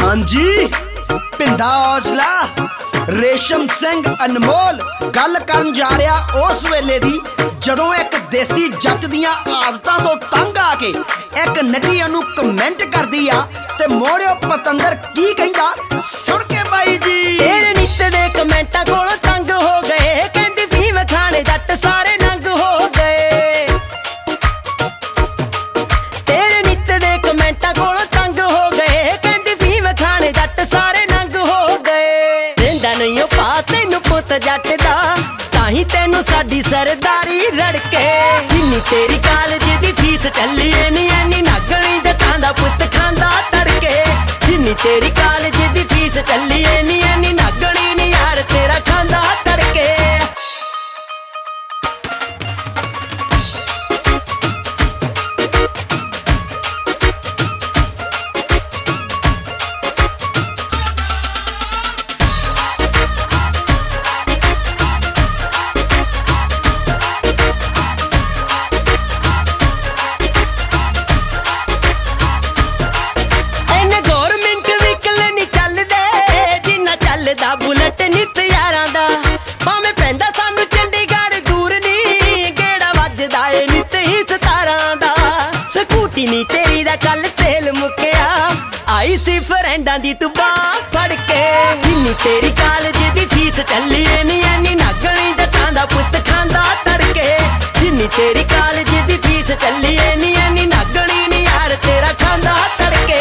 ਹਾਂਜੀ ਪਿੰਡਾ ਔਜਲਾ रेशम सिंह अनमोल गल करन जा रहा उस वेले दी जदों एक देसी जट दियां आदतां तो तंग आके एक नटी ओनू कमेंट करदी आ ते मोरियो पतंदर की कहिंदा सुन के बाई जी तेरे नित दे कमेंटां कोलों तंग हो गए कहंदी फीम खाने जट सारे नंग हो गए तेरे नित दे कमेंटां कोलों तंग हो गए कहंदी फीम खाने जट सारे नंग हो गए नहीं पा तेनू पुत जट दा ताही तेनू साडी सरदारी रड़के इन्नी तेरी कॉलेज दी फीस चली नी एनी नागणी जटां दा पुत खांदा तड़के जिन्नी तेरी कॉलेज दी फीस चली नी एनी नागणी नी यार तेरा खांदा तड़के बुलेट नित यारां दा भावें पैंदा सानू चंडीगढ़ दूर नी गेड़ा वजदा ए नित ही 17 दा स्कूटी नी तेरी दा कल तेल मुक्या आई सी फ्रेंडां दी तू बांह फड़ के इन्नी तेरी कॉलेज दी फीस चली नी एनी नागणी जटां दा पुत खांदा तड़के जिन्नी तेरी कॉलेज दी फीस चली नी एनी नागणी नी यार तेरा खांदा तड़के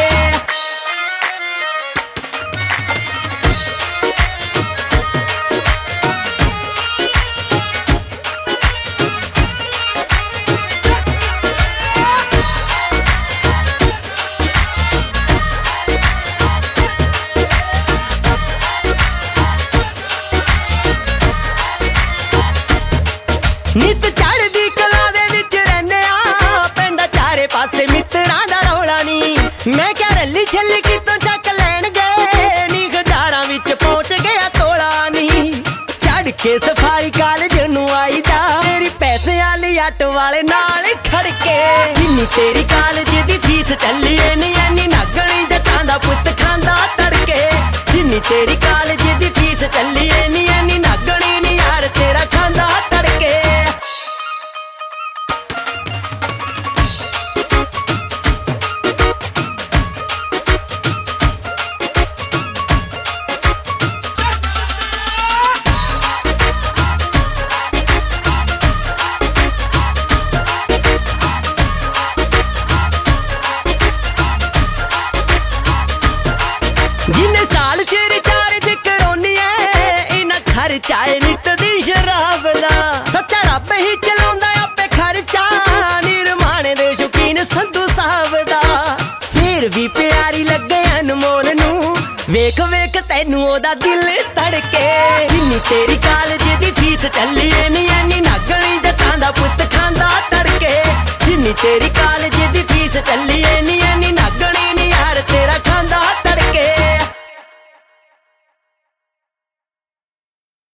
नित चढ़दी कला दे विच रहने आ पेंदा चारे पासे मित्रां दा रौला नी मैं क्या रली छली कितों चक लैण गए नी हजारां विच पहुंच गया तोला नी चढ़ के सफारी कॉलेज नू आईदा तेरी पैसे वाली आटो वाले नाल खड़के इन्नी तेरी कॉलेज दी फीस चली नी एनी नागणी जटां दा पुत खांदा तड़के जिन्नी तेरी कॉलेज दी फीस चली नी एनी नागणी नी यार तेरा खांदा तड़के जिन्ने साल च रिचार्ज करोनी है इना खर्चाए नित दी शराब दा सच्चा रब ही चलाउंदा आपे खर्चा निरमाणे दे शौकीन संधू साहब दा फिर भी प्यारी लगे अनमोल नू वेख वेख तैनू ओदा दिल तड़के इन्नी तेरी कॉलेज दी फीस चली नी एनी नागणी जटां दा पुत खांदा तड़के जिन्नी तेरी कॉलेज दी फीस चली नी